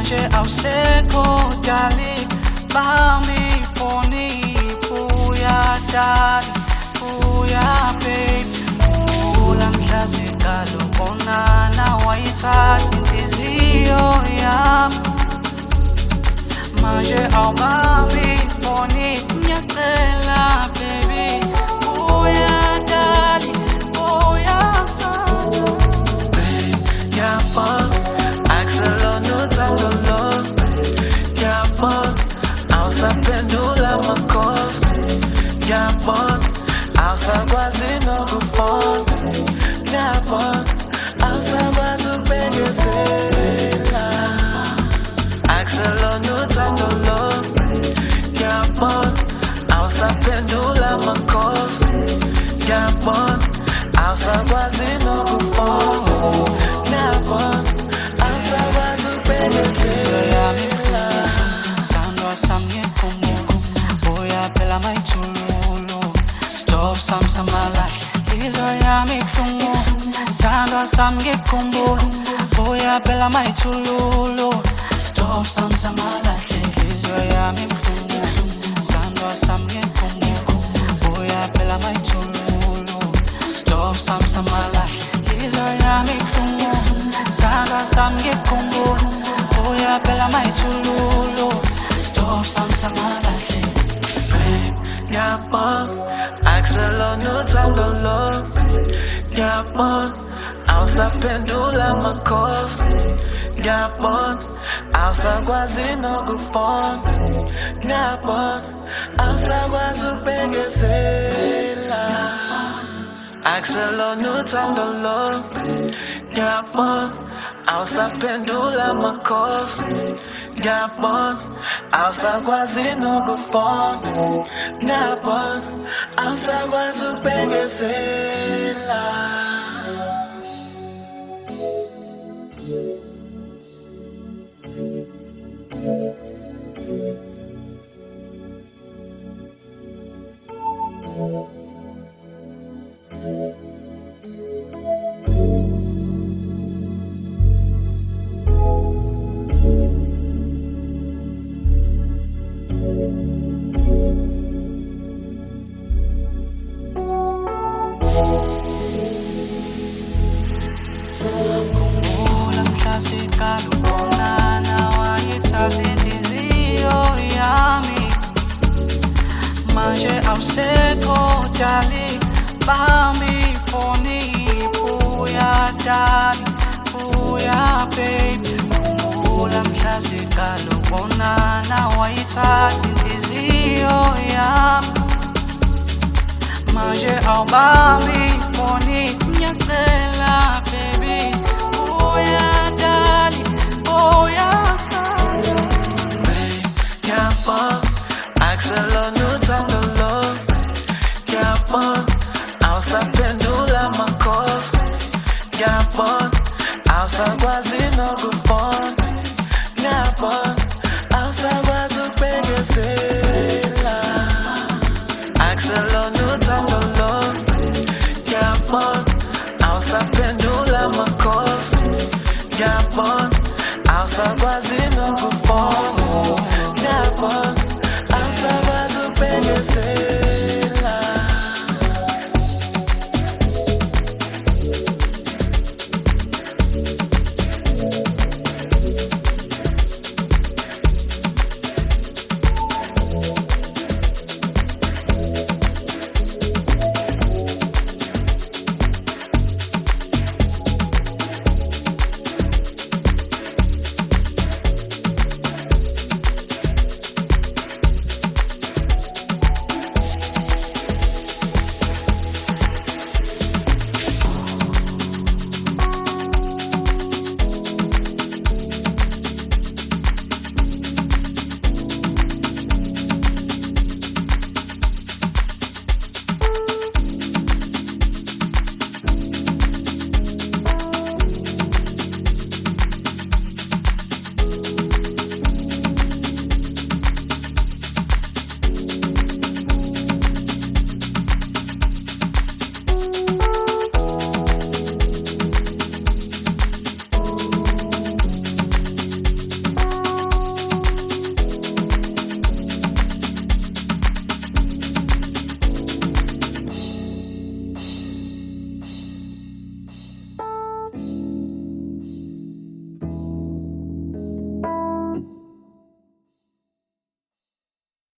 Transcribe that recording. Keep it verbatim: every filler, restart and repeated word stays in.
manje awusekho dali bami foni buya dali buya baby ula mhlazikalo bonana wayithatha inhliziyo yami manje awubambi foni ngiyacela baby buya dali buya sana babe ngiyabona akuselona uthando lo ngiyabona awusaphendula amakhosi ngiyabona awusakwazi nokufona ngiyabona awusakwazi ukubekezela akuselona uthando lo ngiyabona awusaphendula amakhosi ngiyabona awusakwazi nokufona ngiyabona awusakwazi ukubekezela sandwa samngekho buya phela mayithululo stop samsamala lizo yami khungu sandwa samngekho buya phela mayithululo stop samsamala lizo yami khungu sandwa samngekho buya phela mayithululo stop samsamala lizo yami khungu sandwa samngekho buya phela mayithululo stop samsamala babe ngiyabona akuselona uthando lo ngiyabona awusaphendula amakhosi ngiyabona awusakwazi nokufona ngiyabona awusakwazi ukubekezela akuselona uthando lo ngiyabona awusaphendula amakhosi ngiyabona awusakwazi nokufona ngiyabona awusakwazi ukubekezela ula mhlazikalo bonana wayithatha inhliziyo yami manje awusekho dali bami foni buya dali buya baby ula mhlazikalo bonana wayithatha inhliziyo yami manje awubambi foni ngiyacela baby buya dali buya sana babe ngiyabona akuselona uthando lo ngiyabona awusaphendula amakhosi ngiyabona awusakwazi nokufona ngiyabona awusakwazi ukubekezela akuselona uthando lo ngiyabona awusaphendula amakhosi ngiyabona awusakwazi nokufona ngiyabona awusakwazi ukubekezela